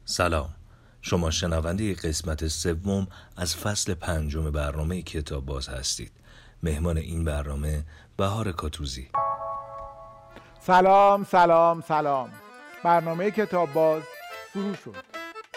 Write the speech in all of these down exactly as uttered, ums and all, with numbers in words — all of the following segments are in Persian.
سلام، شما شنونده قسمت سوم از فصل پنجم برنامه کتاب باز هستید. مهمان این برنامه بهار کاتوزی. سلام سلام سلام. برنامه کتاب باز شروع شد.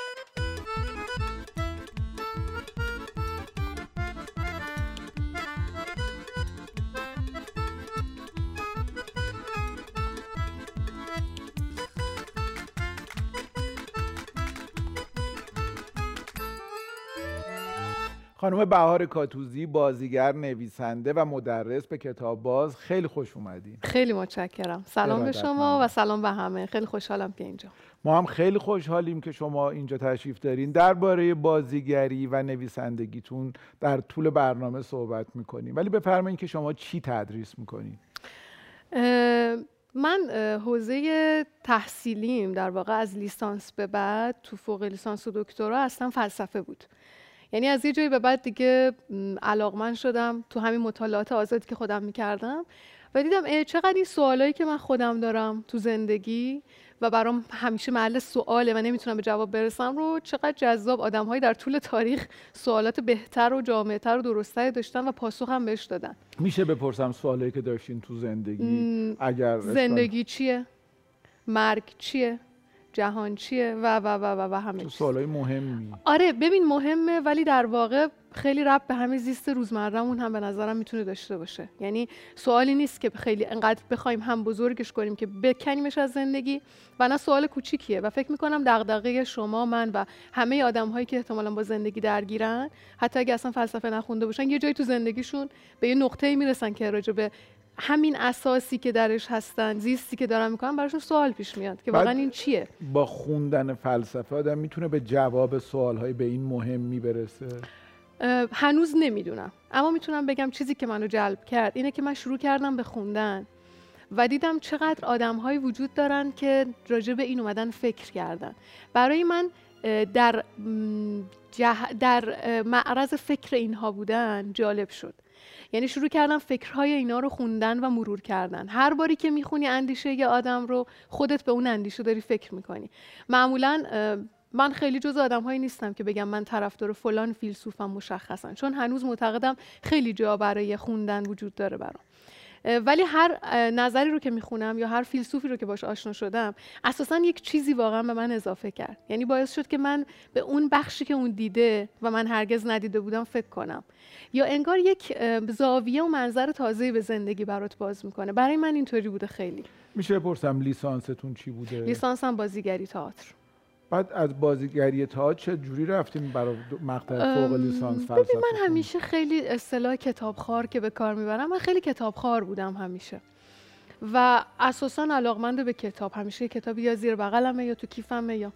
خانم بهار کاتوزی، بازیگر، نویسنده و مدرس به کتاب باز، خیلی خوش اومدین. خیلی متشکرم. سلام به شما و سلام به همه. خیلی خوشحالم که اینجا. ما هم خیلی خوشحالیم که شما اینجا تشریف دارین. درباره بازیگری و نویسندگیتون در طول برنامه صحبت میکنیم، ولی بفرمایید که شما چی تدریس میکنین؟ من حوزه تحصیلیم در واقع از لیسانس به بعد تو فوق لیسانس و دکترا اصلا فلسفه بود. یعنی از یه جایی به بعد دیگه علاقمند شدم تو همین مطالعات آزادی که خودم میکردم و دیدم چقدر این سوالایی که من خودم دارم تو زندگی و برام همیشه محل سواله و نمیتونم به جواب برسم رو چقدر جذاب آدم‌هایی در طول تاریخ سوالات بهتر و جامع‌تر و درست‌تری داشتن و پاسخ هم بهش دادن. میشه بپرسم سوالایی که داشتین تو زندگی؟ اگر زندگی چیه؟ مرگ چیه؟ جهان چیه و و و و, و همه چیز. سوالای مهمی. آره ببین مهمه، ولی در واقع خیلی ربط به همه زیست روزمره‌مون هم به نظرم میتونه داشته باشه. یعنی سوالی نیست که خیلی انقدر بخوایم هم بزرگش کنیم که بکنیمش از زندگی و نه سوال کوچیکیه و فکر میکنم دغدغه شما، من و همه آدم‌هایی که احتمالاً با زندگی درگیرن، حتی اگه اصلا فلسفه نخونده باشن، یه جایی تو زندگیشون به یه نقطه‌ای میرسن که راجع به همین اساسی که درش هستن، زیستی که دارن میکنن، براشون سوال پیش میاد که واقعا این چیه. با خوندن فلسفه آدم میتونه به جواب سوالهای به این مهمی برسه؟ هنوز نمیدونم، اما میتونم بگم چیزی که منو جلب کرد اینه که من شروع کردم به خوندن و دیدم چقدر آدم‌هایی وجود دارن که راجع به این اومدن فکر کردن. برای من در جه... در معرض فکر اینها بودن جالب شد. یعنی شروع کردم فکرهای اینا رو خوندن و مرور کردن. هر باری که میخونی اندیشه یه آدم رو، خودت به اون اندیشه داری فکر میکنی. معمولاً من خیلی جز آدم‌هایی نیستم که بگم من طرفدار فلان فیلسوفم مشخصاً، چون هنوز معتقدم خیلی جا برای خوندن وجود داره برام. ولی هر نظری رو که میخونم یا هر فیلسوفی رو که باش آشنا شدم، اساساً یک چیزی واقعا به من اضافه کرد. یعنی باعث شد که من به اون بخشی که اون دیده و من هرگز ندیده بودم فکر کنم، یا انگار یک زاویه و منظر تازه‌ای به زندگی برات باز میکنه. برای من اینطوری بوده. خیلی میشه بپرسم لیسانستون چی بوده؟ لیسانسم بازیگری تئاتر. بعد از بازیگری تئاتر چه جوری رفتیم برای مقطع فوق لیسانس فلسفه؟ ببین من همیشه خیلی اصطلاح کتابخوار که به کار میبرم، من خیلی کتابخوار بودم همیشه و اساساً علاقمند به کتاب. همیشه کتابی یا زیر بغلمه یا تو کیفمه. یا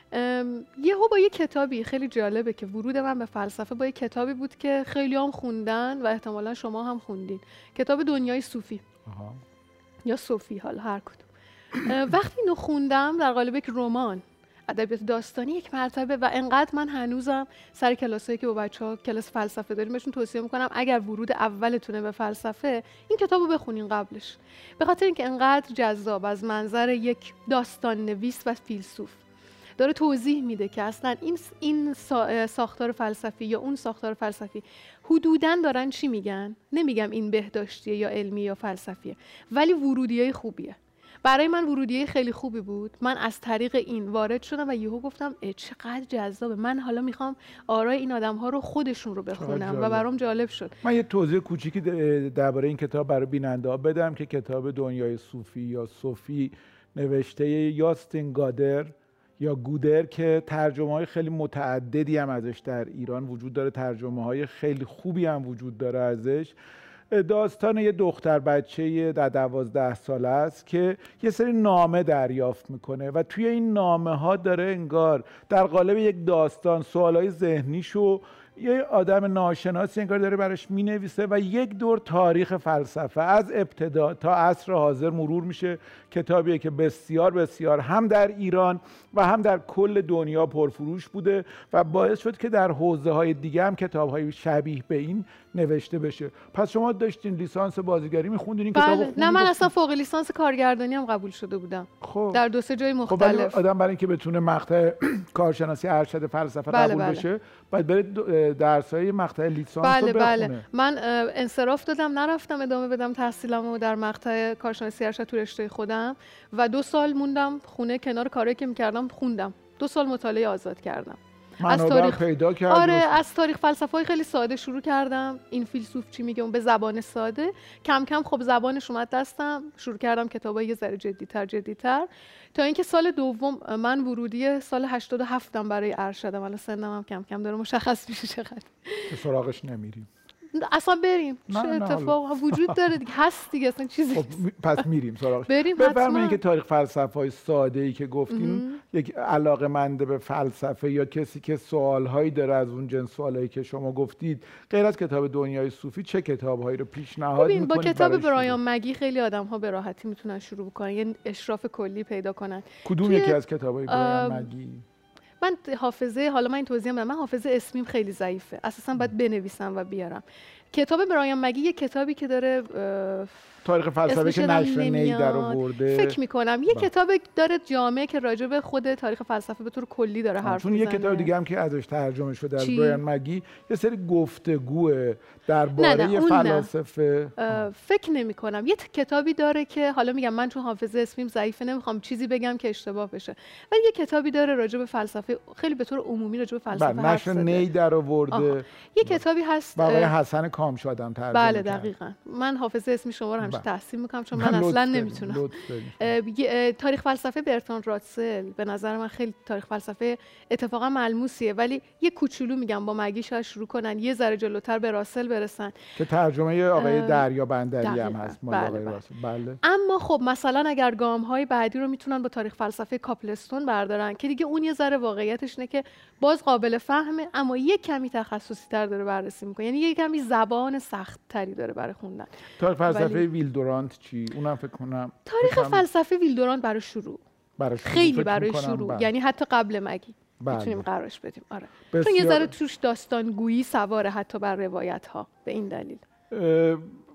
یهو با یه کتابی خیلی جالبه که ورود من به فلسفه با یه کتابی بود که خیلی هم خوندن و احتمالاً شما هم خوندین، کتاب دنیای صوفی. آها. یا صوفی، حالا هر کدوم. وقتی اینو خوندم در قالب یک رمان ادبیات داستانی یک مرتبه و انقدر من هنوزم سر کلاسایی که با بچه‌ها کلاس فلسفه داریم بهشون توصیه میکنم اگر ورود اولتونه به فلسفه این کتابو بخونین قبلش، به خاطر اینکه انقدر جذاب از منظر یک داستان نویس و فیلسوف داره توضیح میده که اصلا این این ساختار فلسفی یا اون ساختار فلسفی حدوداً دارن چی میگن. نمیگم این بهداشتیه یا علمی یا فلسفیه، ولی ورودیای خوبیه. برای من ورودیه خیلی خوبی بود. من از طریق این وارد شدم و یهو گفتم چقدر جذابه، من حالا میخوام آرای این آدم‌ها رو خودشون رو بخونم و برام جالب شد. من یه توضیح کوچیکی درباره این کتاب برای بیننده‌ها بدم که کتاب دنیای صوفی یا صوفی نوشته یاستین گادر یا گودر که ترجمه‌های خیلی متعددی هم ازش در ایران وجود داره، ترجمه‌های خیلی خوبی هم وجود داره ازش. داستان یه دختر بچه در دوازده ساله است که یه سری نامه دریافت میکنه و توی این نامه ها داره انگار در قالب یک داستان سوالای ذهنیشو یه آدم ناشناسی انگار داره براش مینویسه و یک دور تاریخ فلسفه از ابتدا تا عصر حاضر مرور میشه. کتابیه که بسیار بسیار هم در ایران و هم در کل دنیا پرفروش بوده و باعث شد که در حوزه‌های دیگه هم کتاب‌های شبیه به این نوشته بشه. پس شما داشتین لیسانس بازیگری می‌خوندین این بله. کتابو خوندین؟ نه من اصلا فوق لیسانس کارگردانی هم قبول شده بودم. خب در دو سه جای خب مختلف. آدم برای اینکه بتونه مقطع کارشناسی ارشد فلسفه بله قبول بله. بشه باید بره درس‌های مقطع لیسانس بله رو بخونه. بله. من انصراف دادم نرفتم ادامه بدم تحصیلمو در مقطع کارشناسی ارشد تو رشته خودم و دو سال موندم خونه کنار کاری که می‌کردم خوندم. دو سال مطالعه آزاد کردم. از تاریخ پیدا کردم. آره از تاریخ فلسفه‌های خیلی ساده شروع کردم. این فیلسوف چی میگه اون به زبان ساده. کم کم خب زبانش اومد دستم، شروع کردم کتابای یه ذره جدی‌تر جدی‌تر تا اینکه سال دوم من ورودی سال هشتاد و هفت ام برای ارشدم. الان سنم هم کم کم داره مشخص میشه چقدر. به سراغش نمیریم. اصلا بریم چه نه، نه، اتفاق وجود داره دیگه، هست دیگه اصلا چیزی. خب پس میریم سراغش. بریم بفرمایید حتما. که تاریخ فلسفه‌های ساده‌ای که گفتیم یک علاقه‌مند به فلسفه یا کسی که سوال‌هایی داره از اون جنس سوالایی که شما گفتید غیر از کتاب دنیای صوفی چه کتاب‌هایی رو پیشنهاد ببین می‌کنید؟ با کتاب برای شروع؟ برایان مگی خیلی آدم‌ها به راحتی میتونن شروع بکنن، یه اشراف کلی پیدا کنن. کدوم توی- یکی از کتاب‌های برایان ام، مگی؟ من حافظه، حالا من این توضیح بدم، من حافظه اسمیم خیلی ضعیفه، اساسا باید بنویسم و بیارم. کتاب برایان مگی یه کتابی که داره اه، تاریخ فلسفه اسمش که یادم نشر نی نمیاد. در آورده. فکر میکنم یه با. کتاب داره جامعه که راجع به خود تاریخ فلسفه به طور کلی داره حرف چون یه میزنه. کتاب دیگه هم که ازش ترجمه شده از چی؟ برایان مگی یه سری گفتگوه درباره نه، نه، اون نه. فلاسفه. اه، فکر نمی کنم یه ت- کتابی داره که حالا میگم من چون حافظه اسمیم ضعیفه نمیخوام چیزی بگم که اشتباه بشه، ولی یه کتابی داره راجع به فلسفه خیلی به طور عمومی راجع به فلسفه بله، حرف نشر زده. نی در آورده. آها. یه کتابی هست و آقای اه، حسن کامشادم ترجمه بله کرد. دقیقاً من حافظه اسمی شما رو همیشه بله. تحسین میکنم چون من من لطف اصلا داریم، نمیتونم. لطف داریم. اه، یه- اه، تاریخ فلسفه برتراند راسل به نظر من خیلی تاریخ فلسفه اتفاقا ملموسیه، ولی یه کوچولو میگم با مگی شاید شروع کنن یه ذره جلوتر به راسل برسن. که ترجمه آقای اه، دریا بندری هم دقیقاً. هست مال بله، آقای بله. راسل. بله. اما خب مثلا اگر گام های بعدی رو میتونن با تاریخ فلسفه کاپلستون بردارن که دیگه اون یه ذره واقعیتش اینه که باز قابل فهمه اما یه کمی تخصصی تر داره بررسی میکنه، یعنی یه کمی زبان سخت تری داره برای خوندن. تاریخ فلسفه ولی- ویلدورانت چی؟ اونم فکر کنم تاریخ فکر کنم فلسفه ویلدورانت برای شروع برای شروع خیلی فکر برای می‌کنم. شروع بله. یعنی حتی قبل مگی بله. میتونیم قرارش بدیم. آره بسیار- چون یه ذره توش داستانگویی سواره حتی بر روایت ها به این دلیل. اه،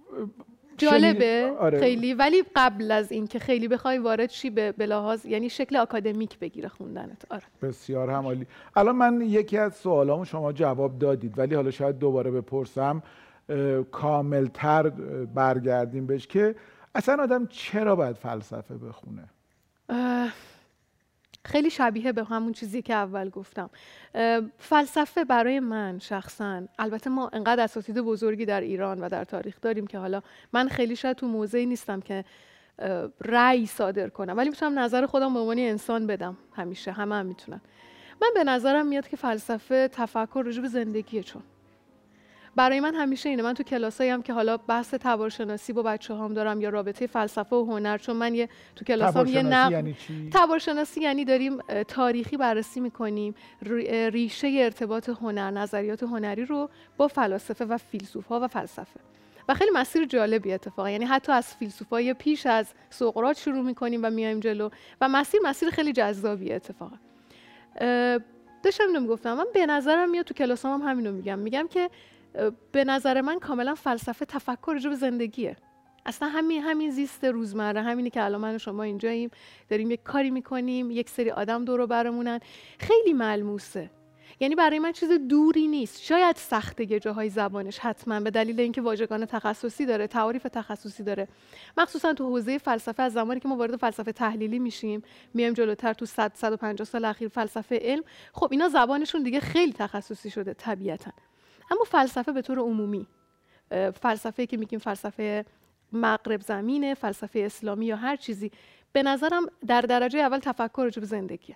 جالبه شنید- آره. خیلی، ولی قبل از این که خیلی بخوای وارد شی به به لحاظ یعنی شکل آکادمیک بگیره خوندنت. آره بسیار هم عالی. الان من یکی از سوالامو شما جواب دادید ولی حالا شاید دوباره بپرسم اه، کاملتر برگردیم بهش که اصلا آدم چرا باید فلسفه بخونه؟ اه، خیلی شبیه به همون چیزی که اول گفتم. اه، فلسفه برای من شخصا، البته ما انقدر اساتید بزرگی در ایران و در تاریخ داریم که حالا من خیلی شاید تو موضعی نیستم که اه، رأی صادر کنم، ولی میتونم نظر خودم به عنوان انسان بدم. همیشه همه هم میتونن. من به نظرم میاد که فلسفه تفکر راجع به زندگیه. چون برای من همیشه اینه، من تو کلاسایی هم که حالا بحث تبارشناسی با بچه‌هام دارم یا رابطه فلسفه و هنر، چون من یه تو کلاسام یه تبارشناسی نقد یعنی چی؟ تبارشناسی یعنی داریم اه، تاریخی بررسی میکنیم ریشه ارتباط هنر، نظریات هنری رو با فلاسفه و فیلسوف‌ها و فلسفه. و خیلی مسیر جالبی اتفاقا، یعنی حتی از فیلسوفای پیش از سقراط شروع میکنیم و میایم جلو و مسیر مسیر خیلی جذابی اتفاقا. اه، داشتم اینو میگفتم، من به نظرم میاد تو کلاسام هم همینو میگم میگم که اه، به نظر من کاملا فلسفه تفکر راجع به زندگیه. اصلا همین همین زیست روزمره، همینی که الان من و شما اینجاییم داریم یک کاری میکنیم، یک سری آدم دور و برمونن، خیلی ملموسه. یعنی برای من چیز دوری نیست. شاید سخته یه جاهای زبانش حتما به دلیل اینکه واژگان تخصصی داره، تعاریف تخصصی داره، مخصوصا تو حوزه فلسفه. از زمانی که ما وارد فلسفه تحلیلی میشیم میایم جلوتر تو صد صد و پنجاه سال اخیر فلسفه علم، خب اینا زبانشون دیگه خیلی تخصصی شده طبیعتا. اما فلسفه به طور عمومی، فلسفه که میگیم فلسفه مغرب زمینه، فلسفه اسلامی یا هر چیزی، به نظرم در درجه اول تفکر راجع به زندگیه.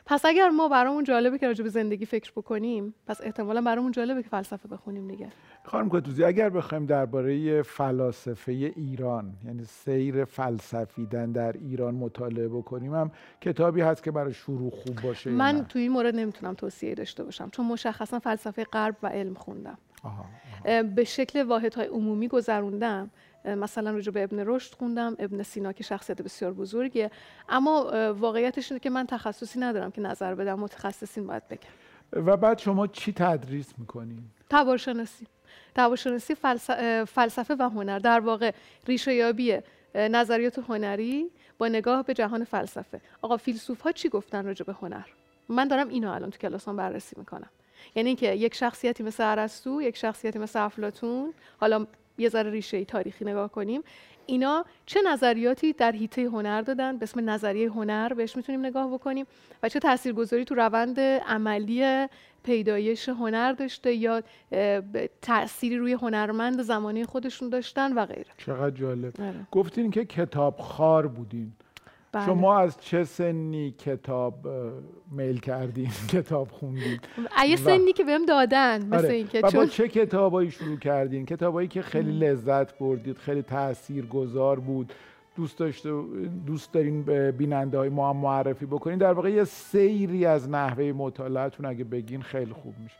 پس اگر ما برامون جالبه که راجع به زندگی فکر بکنیم، پس احتمالاً برامون جالبه که فلسفه بخونیم دیگه. خانم کاتوزی، اگر بخوایم درباره فلاسفه ایران، یعنی سیر فلسفیدن در ایران مطالعه بکنیم، هم کتابی هست که برای شروع خوب باشه؟ من توی این مورد نمیتونم توصیه داشته باشم، چون مشخصا فلسفه غرب و علم خوندم. آها، آها. به شکل واحدهای عمومی گذروندم. مثلا راجع به ابن رشد خوندم، ابن سینا که شخصیت بسیار بزرگیه، اما واقعیتش اینه که من تخصصی ندارم که نظر بدم، متخصصین باید بگم. و بعد شما چی تدریس میکنین؟ تبارشناسی. تبارشناسی فلسفه, فلسفه و هنر، در واقع ریشه یابی نظریات هنری با نگاه به جهان فلسفه. آقا فیلسوف ها چی گفتن راجع به هنر؟ من دارم اینو الان تو کلاسام بررسی میکنم. یعنی اینکه یک شخصیتی مثل ارسطو، یک شخصیتی مثل افلاطون، حالا یه ذره ریشه تاریخی نگاه کنیم، اینا چه نظریاتی در حیطه هنر دادن، به اسم نظریه هنر بهش میتونیم نگاه بکنیم، و چه تاثیرگذاری تو روند عملی پیدایش هنر داشته یا تأثیری روی هنرمند زمانی خودشون داشتن و غیره. چقدر جالب. اره. گفتین که کتاب خوار بودین. بله. شما از چه سنی کتاب میل کردین؟ کتاب خوندین؟ یه سنی که بهم دادن، مثل آره. این که و چون با چه کتابایی شروع کردین؟ کتابایی که خیلی لذت بردید، خیلی تاثیرگذار بود، دوست داشته دوست دارین به بیننده های ما هم معرفی بکنین؟ در واقع یه سیری از نحوه مطالعه‌تون اگه بگین خیلی خوب میشه.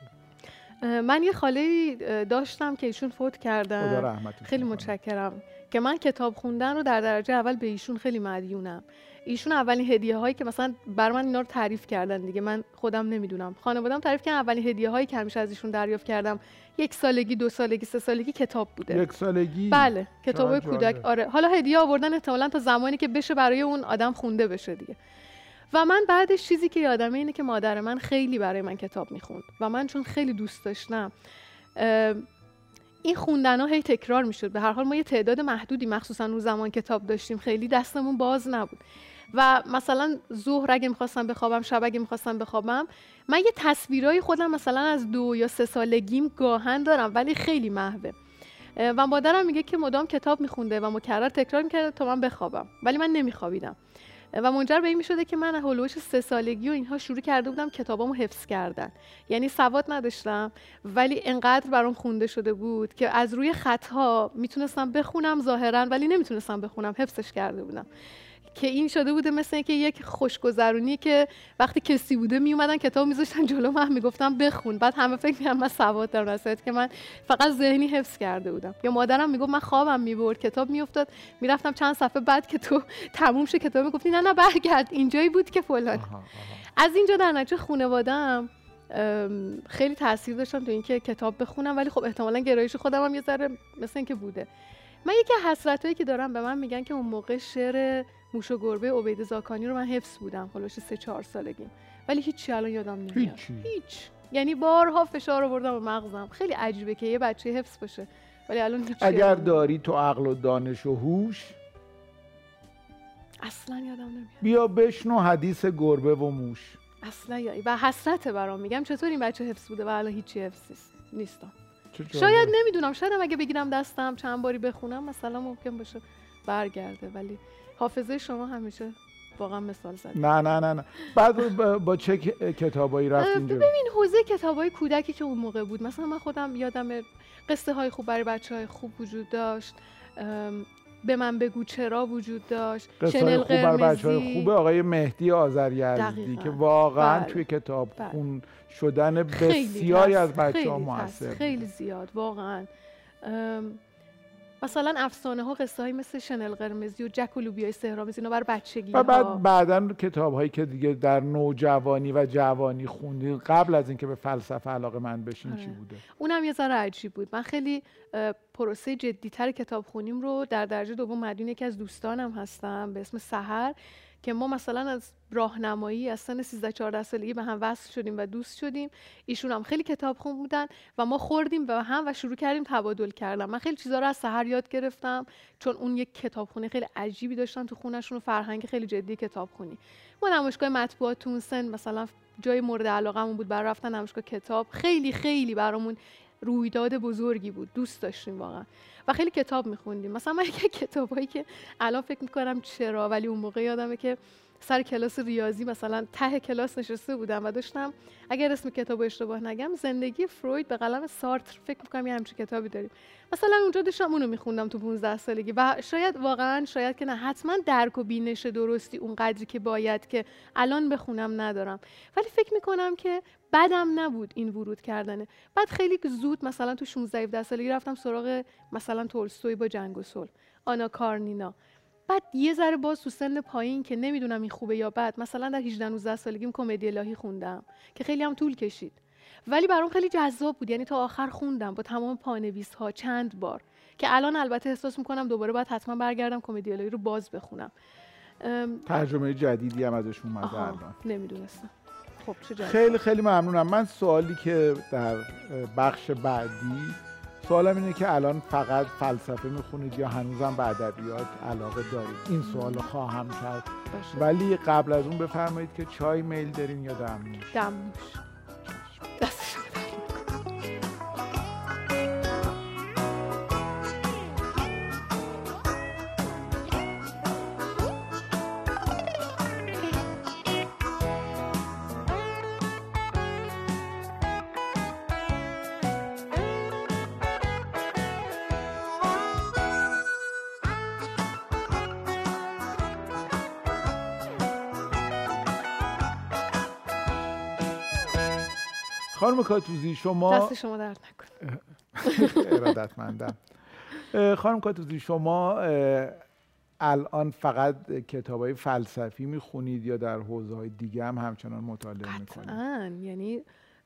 من یه خاله داشتم که ایشون فوت کردن. خدا رحمتش خیلی متشکرم که من کتاب خوندن رو در درجه اول به ایشون خیلی مدیونم. ایشون اولین هدیه هایی که مثلا بر من اینا رو تعریف کردن دیگه، من خودم نمیدونم، خانواده‌ام تعریف کردن، اولین هدیه هایی که همیشه از ایشون دریافت کردم یک سالگی، دو سالگی، سه سالگی کتاب بوده. یک سالگی؟ بله، کتابای کودک. آره، حالا هدیه آوردن احتمالاً تا زمانی که بشه برای اون آدم خونده بشه دیگه. و من بعدش چیزی که یادمه اینه که مادر من خیلی برای من کتاب میخوند و من چون خیلی دوست داشتم این خوندن ها هی تکرار میشد. به هر حال ما یه تعداد محدودی مخصوصا اون زمان کتاب داشتیم، خیلی دستمون باز نبود و مثلا ظهر اگه میخواستم بخوابم، شب اگه میخواستم بخوابم، من یه تصویرای خودم مثلا از دو یا سه سالگیم گاهن دارم ولی خیلی محوه و مادرم میگه که مدام کتاب میخونده و مکرر تکرار میکرده تا من بخوابم، ولی من نمیخوابیدم و منجر به این میشده که من هولوش سه سالگی و اینها شروع کرده بودم کتابامو حفظ کردن. یعنی سواد نداشتم ولی انقدر برام خونده شده بود که از روی خطها میتونستم بخونم ظاهرا، ولی نمیتونستم بخونم، حفظش کرده بودم. که این شده بوده مثل اینکه یک خوشگذرونی که وقتی کسی بوده می اومدن کتاب میذاشتن جلو من، میگفتم بخون، بعد همه فکر می‌کردن من سواد دارم، در صورتی که من فقط ذهنی حفظ کرده بودم. یا مادرم میگفت من خوابم میبرد، کتاب میافتاد، میرفتم چند صفحه بعد که تو تموم شه کتاب میگفتی نه نه برگرد اینجایی بود که فلان. از اینجا در نتیجه خانواده‌ام خیلی تاثیر داشتن تو اینکه کتاب بخونم، ولی خب احتمالاً گرایش خودم هم یه ذره مثل اینکه بوده. من یکی از حسرتایی که دارم، به من میگن که اون موقع شعر موش و گربه عبید زاکانی رو من حفظ بودم، خلاص سه چهار سالگیم، ولی هیچی الان یادم نمیاد. هیچ. هیچ. یعنی بارها فشار آوردم به مغزم. خیلی عجیبه که یه بچه حفظ باشه ولی الان هیچ. اگر داری تو عقل و دانش و هوش، اصلا یادم نمیاد. بیا بشنو حدیث گربه و موش. اصلا یا و حسرته برام، میگم چطور این بچه حفظ بوده و الان هیچی حفظ نیستم. شاید نمیدونم، شاید هم اگه بگیرم دستم چند باری بخونم مثلا ممکن باشه برگرده، ولی حافظه شما همیشه واقعا مثال زده. نه نه نه نه. بعد با, با چه کتابایی رفتین جلو؟ ببین حوزه کتابای کودکی که اون موقع بود، مثلا من خودم یادم قصه های خوب برای بچهای خوب وجود داشت، به من بگو چرا وجود داشت، شنل خوب برای بچهای خوبه آقای مهدی آذریزدی که واقعا بله. توی کتاب بله. خون شدن بسیاری از بچه‌ها موثر، خیلی زیاد واقعا. مثلا افسانه ها، قصه هایی مثل شنل قرمزی و جک و لوبیای سحرآمیز، اینا برای بچگی ها. و بعد بعدن کتاب هایی که دیگه در نوجوانی و جوانی خوندین قبل از اینکه به فلسفه علاقه‌مند بشین آره. چی بوده؟ اونم یه ذره عجیب بود. من خیلی پروسه جدی‌تر کتاب خونیم رو در درجه دوم مدیون یکی از دوستانم هستم به اسم سحر، که ما مثلا از راهنمایی از سن سیزده چهارده سالگی به هم وصل شدیم و دوست شدیم. ایشون هم خیلی کتاب خون بودن و ما خوردیم به هم و شروع کردیم تبادل کردن. من خیلی چیزا رو از سحر یاد گرفتم، چون اون یک کتابخونه خیلی عجیبی داشتن تو خونه‌شون و فرهنگ خیلی جدی کتابخونی. ما نمایشگاه مطبوعات تو اون سن مثلا جای مورد علاقه‌مون بود برای رفتن نمایشگاه کتاب. خیلی خیلی برامون رویداد بزرگی بود، دوست داشتیم واقعا و خیلی کتاب میخوندیم. مثلا من یک کتابایی که الان فکر میکنم چرا، ولی اون موقع یادمه که سر کلاس ریاضی مثلا ته کلاس نشسته بودم و داشتم، اگر اسم کتاب اشتباه نگم، زندگی فروید به قلم سارتر، فکر می‌کنم یه همچین کتابی داریم، مثلا اونجا داشتم اونو می‌خوندم تو پانزده سالگی و شاید واقعا شاید که نه، حتما درک و بینش درستی اون قدری که باید که الان بخونم ندارم، ولی فکر می‌کنم که بدم نبود این ورود کردنه. بعد خیلی زود مثلا تو شانزده هفده سالگی رفتم سراغ مثلا تولستوی با جنگ و صلح، آنا کارنینا. بعد یه ذره باز تو سن پایین که نمیدونم این خوبه یا بد، مثلا در هجده نوزده سالگیم کمدی الهی خوندم که خیلی هم طول کشید، ولی برام خیلی جذاب بود، یعنی تا آخر خوندم با تمام پانویس ها چند بار، که الان البته احساس میکنم دوباره باید حتما برگردم کمدی الهی رو باز بخونم. ترجمه جدیدی هم ازش اومده الان. نمیدونستم. خب چه جذاب. خیلی خیلی ممنونم. من سوالی که در بخش بعدی، سوالم اینه که الان فقط فلسفه میخونید یا هنوزم به ادبیات علاقه دارید؟ این سوالو خواهم کرد باشه. ولی قبل از اون بفرمایید که چای میل دارین یا دمنوش؟ دمنوش. دستشو خانم کاتوزی شما دست شما درد نکنه. ارادتمندم. خانم کاتوزی شما الان فقط کتابای فلسفی میخونید یا در حوزه‌های دیگه هم همچنان مطالعه میکنید؟ قطعاً. یعنی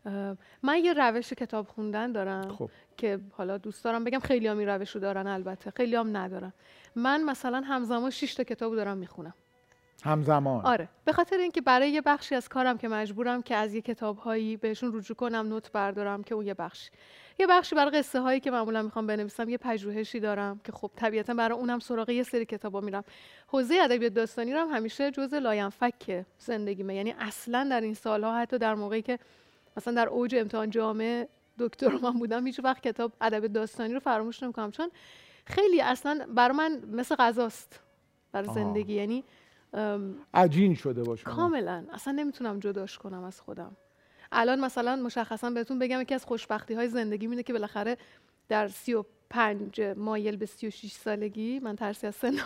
من یه روش کتاب خوندن دارم خب. که حالا دوست دارم بگم خیلی هم این روش رو دارن، البته خیلی هم ندارن. من مثلا همزمان شش تا کتاب دارم میخونم همزمان. آره، به خاطر اینکه برای یه بخشی از کارم که مجبورم که از یه کتاب‌هایی بهشون رجوع کنم، نوت بردارم، که اون یه بخش یه بخشی برای قصه هایی که معمولا میخوام بنویسم یه پژوهشی دارم که خب طبیعتا برای اونم سراغ یه سری کتابا میرم. حوزه ادبیات داستانی رو هم همیشه جزء لاینفک زندگیمه، یعنی اصلا در این سالها، حتی در موقعی که مثلا در اوج امتحان جامعه دکتر من بودم، هیچ وقت کتاب ادبیات داستانی رو فراموش نمی‌کنم، چون خیلی اصلا برای من مثل غذاست برای زندگی. یعنی عجین شده باشه کاملا، اصلا نمیتونم جداش کنم از خودم. الان مثلا مشخصا بهتون بگم یکی از خوشبختی های زندگی اینه که بالاخره در سی و پنج مایل به سی و شش سالگی، من ترسی از سنم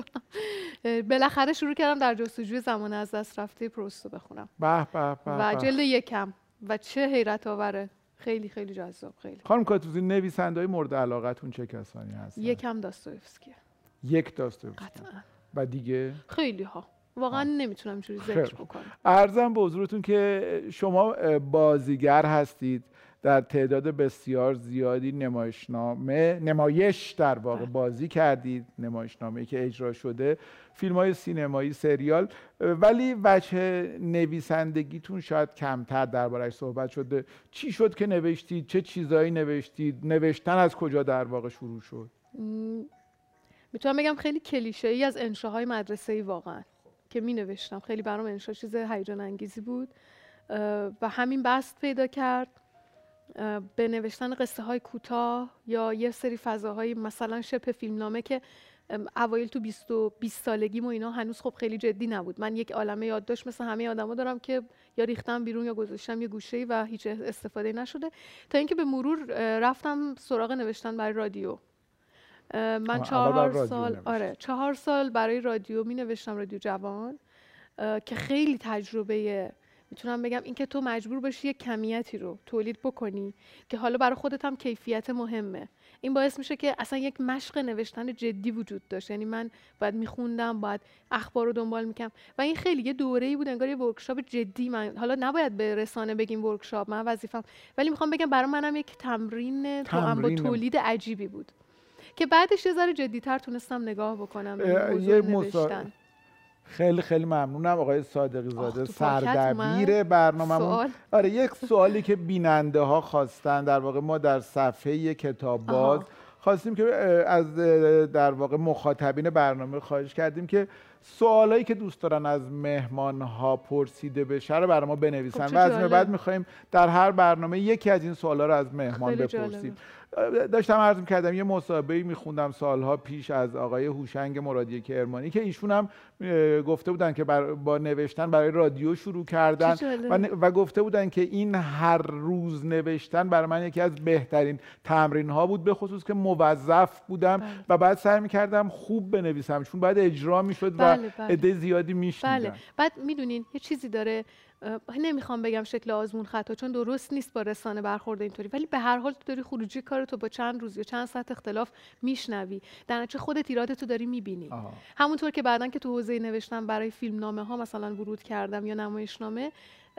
ندارم، بالاخره شروع کردم در جستجوی زمان از دست رفته پروستو بخونم. به به به. و جلد یکم و چه حیرت آوره، خیلی خیلی جذاب. خیلی خانم کاتوزی نویسنده‌های مورد علاقتون چه کسانی هستن؟ یکم داستایوفسکی. یک داستایوفسکی. قطعاً. و دیگه خیلی ها، واقعا نمیتونم اینجوری ذکر بکنم. عرضم به حضورتون که شما بازیگر هستید، در تعداد بسیار زیادی نمایشنامه نمایش در واقع بازی کردید، نمایشنامه‌ای که اجرا شده، فیلم‌های سینمایی، سریال، ولی وجه نویسندگیتون شاید کمتر دربارش صحبت شده. چی شد که نوشتید؟ چه چیزایی نوشتید؟ نوشتن از کجا در واقع شروع شد؟ م... میتونم بگم خیلی کلیشه‌ای از انشاهای مدرسه‌ای واقعا که می نوشتم. خیلی برام انشا چیز هیجان انگیزی بود و همین بست پیدا کرد به نوشتن قصه های کوتاه یا یه سری فضاهای مثلا شبه فیلمنامه که اوایل تو بیست و بیست سالگیم و اینا هنوز خب خیلی جدی نبود. من یک عالمه یادداشت مثل همه آدما دارم که یا ریختم بیرون یا گذاشتم یه گوشه‌ای و هیچ استفاده نشده، تا اینکه به مرور رفتم سراغ نوشتن برای رادیو. من چهار سال آره چهار سال برای رادیو می نوشتم، رادیو جوان، که خیلی تجربه، میتونم بگم این که تو مجبور باشی یک کمیتی رو تولید بکنی که حالا برای خودت هم کیفیت مهمه. این باعث میشه که اصلا یک مشق نوشتن جدی وجود داشت. یعنی من باید میخوندم، باید اخبار رو دنبال میکنم و این خیلی یه دوره‌ای بود، انگار یه ورکشاپ جدی. من حالا نباید به رسانه بگیم ورکشاپ، من وظیفم، ولی میخوام بگم برای منم یک تمرین توأم با تولید عجیبی بود که بعدش یه ذره جدی‌تر تونستم نگاه بکنم به موضوع نوشتن. خیلی خیلی ممنونم آقای صادقی زاده، سردبیر برنامه‌مون. آره یک سوالی که بیننده ها خواستن، در واقع ما در صفحه کتاب باز خواستیم که از در واقع مخاطبین برنامه خواهش کردیم که سوالایی که دوست دارن از مهمان ها پرسیده بشه رو برای ما بنویسن خب و از این بعد میخوایم در هر برنامه یکی از این سوالا رو از مهمان بپرسیم. داشتم عرض می‌کردم یه مصاحبه‌ای می‌خوندم سالها پیش از آقای هوشنگ مرادی کرمانی که ایشون هم گفته بودن که با نوشتن برای رادیو شروع کردن و, و گفته بودن که این هر روز نوشتن برای من یکی از بهترین تمرین‌ها بود، به خصوص که موظف بودم بله. و بعد سعی می‌کردم خوب بنویسم چون بعد اجرا می‌شد بله، و عده بله. زیادی می‌شنیدن. بله. بعد می‌دونین یه چیزی داره، نمیخوام بگم شکل آزمون خطا چون درست نیست با رسانه برخورد اینطوری، ولی به هر حال تو داری خروجی کارتو با چند روز یا چند ساعت اختلاف میشنوی، در نتیجه خودت ایرادتو داری میبینی. همونطور که بعدن که تو حوزه نوشتن برای فیلمنامه ها مثلا ورود کردم یا نمایشنامه،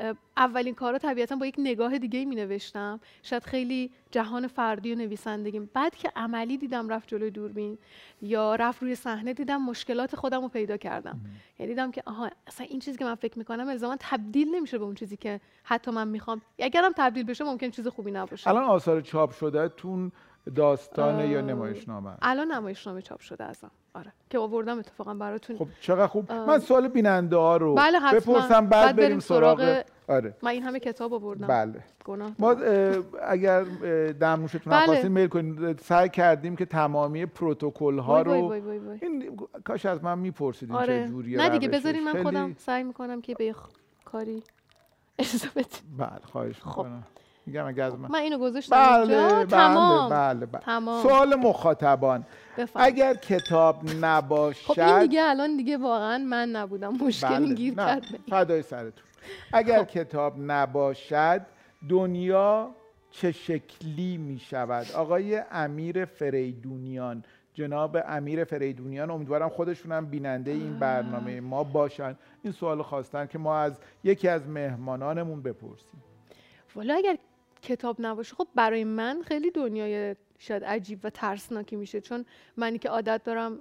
اولین کارا طبیعتا با یک نگاه دیگه می نوشتم، شاید خیلی جهان فردی و نویسندگیم. بعد که عملی دیدم رفت جلوی دوربین یا رفت روی صحنه، دیدم مشکلات خودم رو پیدا کردم. یعنی دیدم که آها اصلا این چیزی که من فکر میکنم الزاما تبدیل نمیشه به اون چیزی که حتی من میخوام، اگرم تبدیل بشه ممکن چیز خوبی نباشه. الان آثار چاپ شده تون داستانه یا نمایشنامه؟ الان نمایشنامه چاپ شده ازم، آره، که آوردم اتفاقا براتون. خب چقدر خوب. من سوال بیننده ها رو بله بپرسم بعد, بعد بریم سراغ. آره من این همه کتاب آوردم. بله گناه ما اگر دمنوشتون بله. خواستین میل کنید، سعی کردیم که تمامی پروتکل ها رو وای وای وای وای. این کاش از من میپرسیدین آره. چه جوریه. نه دیگه بذارین من خیلی... خودم سعی میکنم که به کاری اجازه بدید. بله خواهش میکنم. خب. میگم اگه از من من اینو گذاشتم بله اینجا. بله تمام. بله بله. تمام. سوال مخاطبان بفهم. اگر کتاب نباشد. خب این دیگه الان دیگه واقعا من نبودم، مشکلی بله. گیر کرد. فدای سرتون. اگر خب. کتاب نباشد دنیا چه شکلی می شود؟ آقای امیر فریدونیان، جناب امیر فریدونیان، امیدوارم خودشون هم بیننده این برنامه ما باشن، این سوال خواستن که ما از یکی از مهمانانمون بپرسیم. والا اگر کتاب نباشه خب برای من خیلی دنیای شاید عجیب و ترسناکی میشه، چون منی که عادت دارم،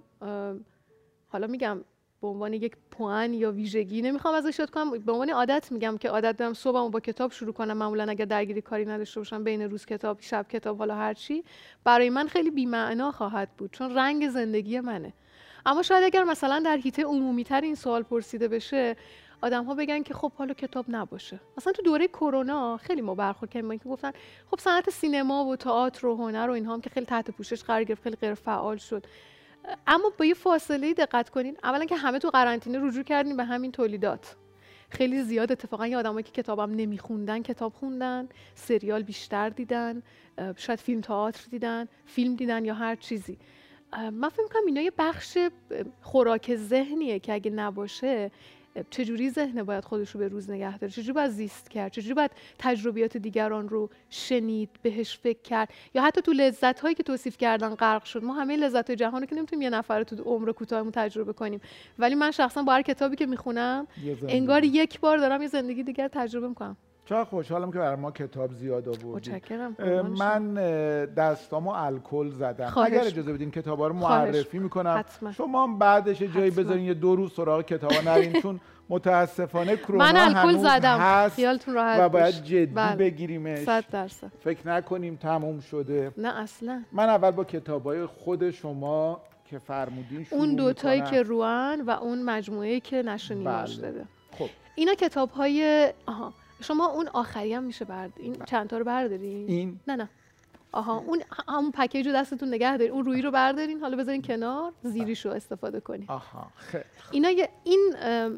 حالا میگم به عنوان یک پوان یا ویژگی نمیخوام ازش یاد کنم، به عنوان عادت میگم که عادت دارم صبحمو با کتاب شروع کنم، معمولا اگر درگیری کاری نداشته باشم بین روز کتاب شب کتاب، حالا هر چی، برای من خیلی بی‌معنا خواهد بود چون رنگ زندگی منه. اما شاید اگر مثلا در حیطه عمومی‌تر این سوال پرسیده بشه، آدم‌ها بگن که خب حالا کتاب نباشه. مثلا تو دوره کرونا خیلی ما برخورد کردیم که گفتن خب صنعت سینما و تئاتر و هنر و اینها هم که خیلی تحت پوشش قرار گرفت، خیلی غیر فعال شد. اما با یه فاصله دقت کنین، اولا که همه تو قرنطینه رجوع کردیم به همین تولیدات. خیلی زیاد اتفاقا یه آدمایی که کتابم نمیخوندن کتاب خوندن، سریال بیشتر دیدن، شاید فیلم تئاتر دیدن، فیلم دیدن یا هر چیزی. من فکر می‌کنم اینا یه بخش خوراک ذهنیه که اگه نباشه چجوری ذهن باید خودش رو به روز نگه داره، چجوری باید زیست کرد، چجوری باید تجربیات دیگران رو شنید، بهش فکر کرد، یا حتی تو لذت هایی که توصیف کردن غرق شد. ما همه لذت های جهان رو که نمیتونیم یه نفر تو عمر کوتاهمون تجربه کنیم، ولی من شخصا با هر کتابی که میخونم انگار یک بار دارم یه زندگی دیگر تجربه میکنم. چقدر خوشحالم که برای ما کتاب زیاد آوردید. متشکرم. من دستامو الکل زدم. اگر اجازه بدین کتابا رو معرفی میکنم. حتما. شما هم بعدش جایی بذارین یه دو روز سراغ کتابا نرین، چون متاسفانه کرونا من الکل زدم. هست خیالتون راحت و باید جدی بله. بگیریمش. صد درصد. فکر نکنیم تموم شده. نه اصلا. من اول با کتابای خود شما که فرمودین شروع اون دوتایی میکنم. که روان و اون مجموعه‌ای که نشر و نیمه‌اش بله. داده. خب اینا کتاب‌های آها شما اون آخری هم میشه برد این بله. چند تا رو بردارین؟ این نه نه آها اون همون پکیج رو دستتون نگه دارین، اون رویی رو بردارین، حالا بذارین کنار، زیریشو استفاده کنین. آها خیلی اینا این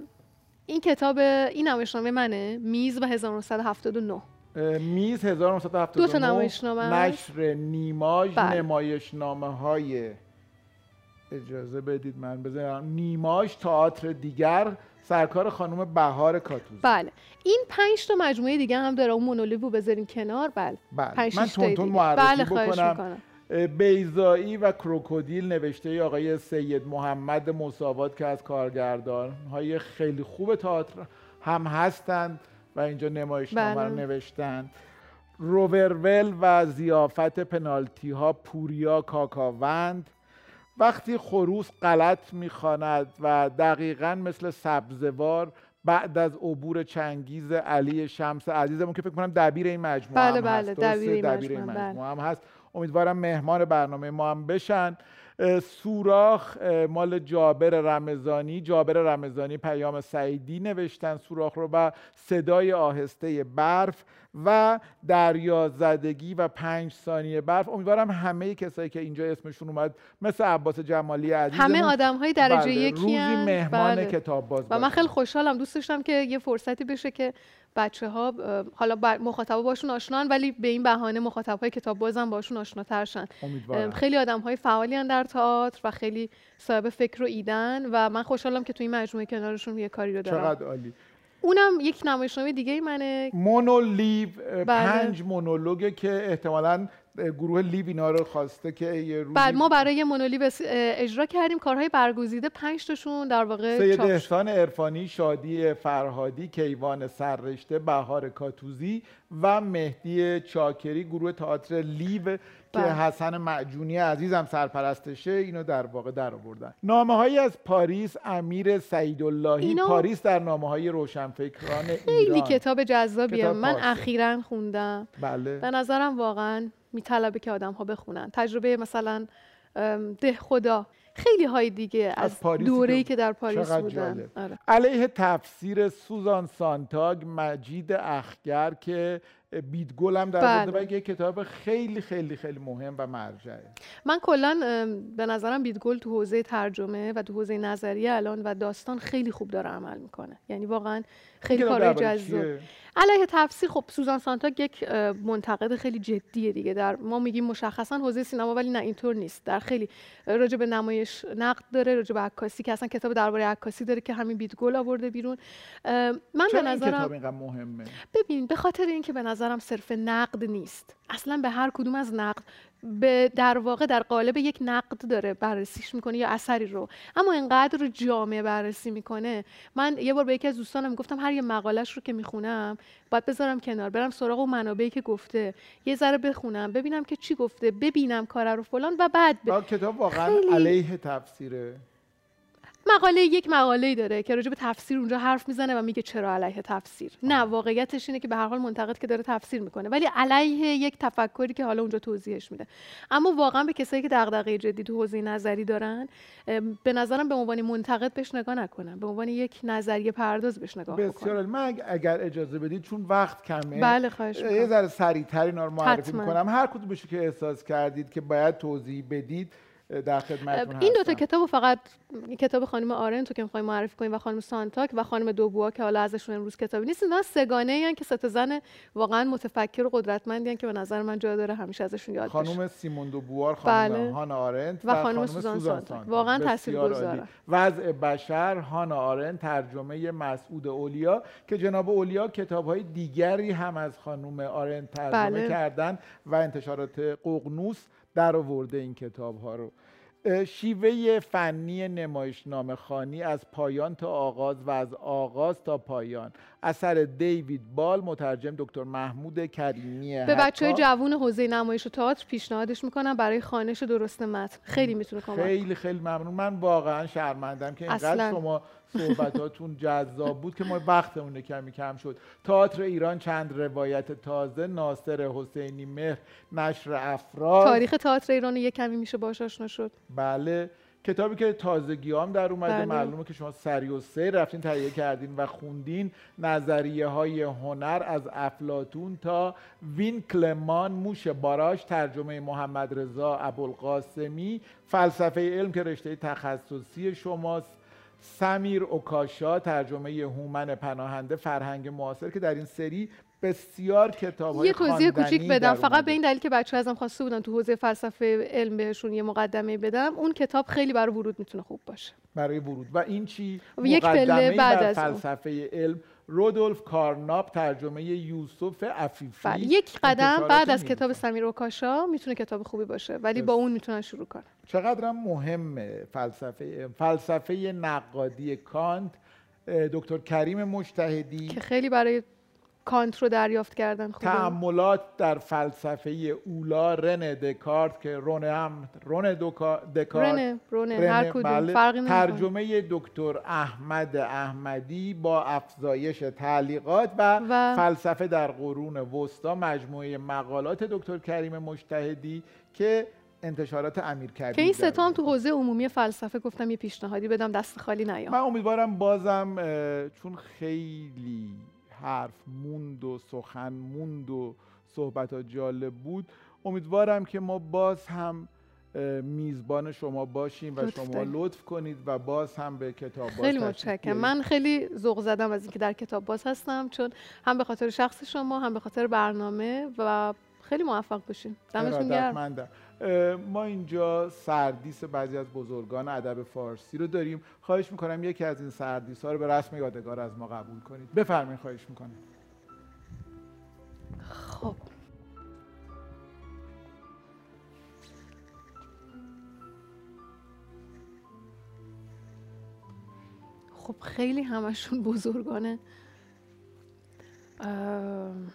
این کتاب این نمایشنامه منه، میز و هزار و نهصد و هفتاد و نه. میز هزار و نهصد و هفتاد و نه دو تا نمایشنامه نشر نیماژ. بله. نمایشنامه های اجازه بدید من بذارم نیماژ تئاتر دیگر، سرکار خانم بهار کاتوزی. بله این پنج تا مجموعه دیگه هم داره، اون مونولیو رو بذارین کنار. بله, بله. من تون تون معرفی بله بکنم. بیضایی و کروکودیل نوشته آقای سید محمد مساوات که از کارگردان های خیلی خوب تئاتر هم هستند و اینجا نمایشنامه بله. رو نوشتن. روورول و ضیافت پنالتی ها پوریا کاکاوند. وقتی خروس غلط میخواند و دقیقاً مثل سبزوار بعد از عبور چنگیز علی شمس عزیزمون که فکر کنم دبیر این مجموعه بله هم بله هست. دبیر این دبیر این مجموعه, مجموعه هم هست. امیدوارم مهمان برنامه ما هم بشن. سوراخ مال جابر رمضانی، جابر رمضانی پیام سعیدی نوشتن سوراخ رو، و صدای آهسته برف و دریا زدگی و پنج ثانیه برف. امیدوارم همه کسایی که اینجا اسمشون اومد مثل عباس جمالی عزیزمون همه آدم‌های درجه بله، یکی روزی هن. مهمان بله. کتاب باز و من خیلی خوشحالم، دوست داشتم که یه فرصتی بشه که بچه‌ها حالا مخاطبا باشون آشنان، ولی به این بهانه مخاطبای کتاب بازم باشون آشناتر شن. امیدوارم. خیلی آدم‌های فعالی ان در تئاتر و خیلی صاحب فکر و ایدن و من خوشحالم که تو این مجموعه کنارشون یه کاری رو دارم. چقدر عالی. اونم یک نمایشنامه دیگه منه، مونولیو. بله. پنج مونولوگه که احتمالاً گروه لیو اینا رو خواسته که یه روزی بعد ما برای مونولیو اجرا کردیم، کارهای برگزیده پنج تاشون در واقع سید احسان عرفانی، شادی فرهادی، کیوان سررشته، بهار کاتوزی و مهدی چاکری، گروه تئاتر لیو بله. که حسن معجونی عزیزم سرپرستشه، اینو در واقع در آوردن. نامه‌هایی از پاریس، امیر سعیداللهی. اینا... پاریس در نامه‌های روشنفکران ایران. خیلی کتاب جذابیه. کتاب من اخیراً خوندم. بله. به نظرم واقعاً میطلبه که آدم‌ها بخونن. تجربه مثلا ده خدا، خیلی های دیگه از, از دوره‌ای که در پاریس بودن. آره. علیه تفسیر سوزان سانتاگ، مجید اخگر که بیدگل هم در بوده و یه کتاب خیلی خیلی خیلی مهم و مرجعه. من کلا به نظرم بیدگل تو حوزه ترجمه و تو حوزه نظریه الان و داستان خیلی خوب داره عمل میکنه، یعنی واقعا خیلی کارهای جذاب. علیه تفسیر خب سوزان سانتاگ یک منتقد خیلی جدیه دیگه، در ما میگیم مشخصا حوزه سینما، ولی نه اینطور نیست. در خیلی راجع به نمایش نقد داره، راجع به عکاسی که اصلا کتاب درباره عکاسی داره که همین بیدگل آورده بیرون. من به نظرم کتاب اینقدر مهمه. ببین به خاطر اینکه به نظرم صرف نقد نیست، اصلا به هر کدوم از نقد به در واقع در قالب یک نقد داره بررسیش میکنه یا اثری رو، اما اینقدر جامع بررسی میکنه. من یه بار به یکی از دوستانم گفتم هر یه مقاله‌اش رو که میخونم باید بذارم کنار، برم سراغ اون منابعی که گفته، یه ذره بخونم ببینم که چی گفته، ببینم کار رو فلان و بعد ب... کتاب واقعا خیلی... علیه تفسیره. مقاله یک مقاله‌ای داره که راجع به تفسیر اونجا حرف میزنه و میگه چرا علیه تفسیر. آه. نه واقعیتش اینه که به هر حال منتقد که داره تفسیر میکنه، ولی علیه یک تفکری که حالا اونجا توضیحش میده. اما واقعا به کسایی که دغدغه جدی تو حوزه نظری دارن، به نظرم به عنوان منتقد بهش نگاه نکنن، به عنوان یک نظریه پرداز بهش نگاه بکنن. بسیار. من اگر اجازه بدید چون وقت کمه، بله خواهش می‌کنم، یه ذره سریع‌تر اینا رو معرفی میکنم. هر کدوم بشه که احساس کردید که باید توضیح بدید در خدمتتون. این دو تا کتابو فقط کتاب خانم آرنت که می‌خوایم معرفی کنیم و خانم سانتاگ و خانم دوبوا که حالا ازشون امروز کتابی نیست، اینا سگانه این که سه تا زن واقعا متفکر و قدرتمندی ان که به نظر من جا داره همیشه ازشون یاد بشه. خانم سیمون دوبوار، خانم بله. هانا آرنت و, و خانم سوزان سانتاگ واقعا تاثیرگذاره. وضع بشر، هانا آرنت، ترجمه مسعود اولیا که جناب اولیا کتاب‌های دیگری هم از خانم آرنت ترجمه بله. کردن و انتشارات ققنوس در آورده این کتاب‌ها رو. شیوه فنی نمایشنامه خوانی از پایان تا آغاز و از آغاز تا پایان، اثر دیوید بال، مترجم دکتر محمود کریمی. به بچهای جوون حوزه نمایش و تئاتر پیشنهادش میکنم برای خوانش درست متن، خیلی میتونه کمک. خیلی خیلی ممنون. من واقعا شرمندم که اینقدر شما صحبتاتون جذاب بود که ما وقتمون کمی کم شد. تئاتر ایران چند روایت تازه، ناصر حسینی مهر، نشر افراد. تاریخ تئاتر ایران یک کمی میشه باهاش آشنا شد. بله، کتابی که تازگی هم در اومده. بله. معلومه که شما سری و سیر رفتین تهیه کردین و خوندین. نظریه های هنر از افلاطون تا وین کلمان موش باراش، ترجمه محمد رضا ابوالقاسمی. فلسفه علم که رشته تخصصی شماست. سمیر اوکاشا، ترجمه هومن پناهنده، فرهنگ معاصر، که در این سری بسیار کتاب‌های یه توضیح کوچیک بدم فقط به این دلیل که بچه‌ها ازم خواسته بودن تو حوزه فلسفه علم بهشون یه مقدمه بدم. اون کتاب خیلی برای ورود میتونه خوب باشه. برای ورود. و این چی؟ یک پله بعد از فلسفه علم، رودولف کارناپ، ترجمه یوسف عفیفی. بله. یک قدم بعد از کتاب سمیر اوکاشا میتونه کتاب خوبی باشه، ولی بس. با اون میتونن شروع کنن. چقدر مهمه فلسفه علم. فلسفه نقادی کانت، دکتر کریم مجتهدی که خیلی برای کانت رو دریافت کردن. خوبه. تأملات در فلسفه اولا، رنه دکارت که رونه هم رونه دکارت رنه رونه, رنه هر کدوم بله. فرقی نمیکنه. ترجمه دکتر احمد احمدی با افزایش تعلیقات و, و فلسفه در قرون وسطا، مجموعه مقالات دکتر کریم مجتهدی که انتشارات امیرکبیر که این سه تا هم در تو حوزه عمومی فلسفه گفتم یه پیشنهادی بدم دست خالی نیام. من امیدوارم بازم اه، چون خیلی حرف موند و سخن موند و صحبتات جالب بود، امیدوارم که ما باز هم اه، میزبان شما باشیم و لطف شما دارید. لطف کنید و باز هم به کتاب باز خیلی تشریف متشکرم. بیارید. من خیلی ذوق زدم از اینکه در کتاب باز هستم، چون هم به خاطر شخص شما هم به خاطر برنامه و خیلی موفق باشین. دمتون گرم. ارادتمندم. اه، ما اینجا سردیس بعضی از بزرگان ادب فارسی رو داریم. خواهش میکنم یکی از این سردیس ها رو به رسم یادگار از ما قبول کنید. بفرمایید. خواهش میکنم. خب خب خیلی همشون بزرگانه. ام،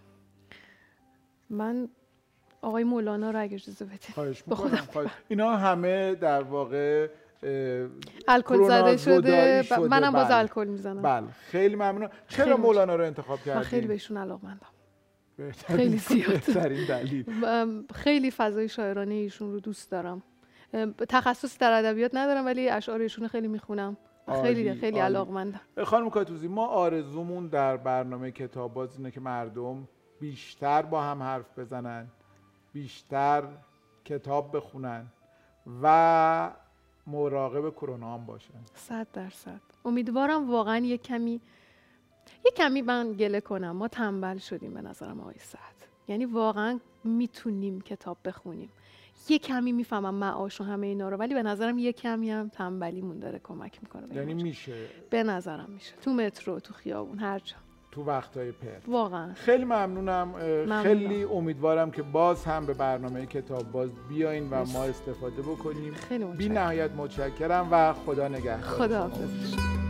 من آقای مولانا رو اگه اجازه بدید خواهش به میکنم. خودم خواهش. اینا همه در واقع اه، الکل زده شده. کرونازودایی ب- شده. منم باز بله. الکل میزنم. بله خیلی ممنون. چرا خیلی مولانا رو انتخاب من کردید؟ خیلی بهشون علاقه‌مندم. بهترین- خیلی زیاد. بهترین دلیل. ام، خیلی فضای شاعرانه ایشون رو دوست دارم. ام، تخصص در ادبیات ندارم ولی اشعار ایشون رو خیلی میخونم. خیلی عالی، خیلی عالی. علاقه‌مندم. خانم کاتوزی، ما آرزومون در برنامه کتاب باز اینه که مردم بیشتر با هم حرف بزنن، بیشتر کتاب بخونن و مراقب کرونا هم باشن. صد درصد. امیدوارم واقعا یه کمی یه کمی من گله کنم. ما تنبل شدیم به نظرم آقای سعد. یعنی واقعا میتونیم کتاب بخونیم. یه کمی میفهمم معاش و همه اینا رو، ولی به نظرم یه کمی هم تنبلیمون داره کمک میکنه. به این یعنی موضوع. میشه به نظرم میشه. تو مترو، تو خیابون، هر جا. تو وقتای پر. واقعا. خیلی ممنونم. اه، ممنونم. خیلی امیدوارم که باز هم به برنامه کتاب باز بیاین و ما استفاده بکنیم. خیلی بی متشکرم. نهایت متشکرم و خدا نگهدار. خداحافظ.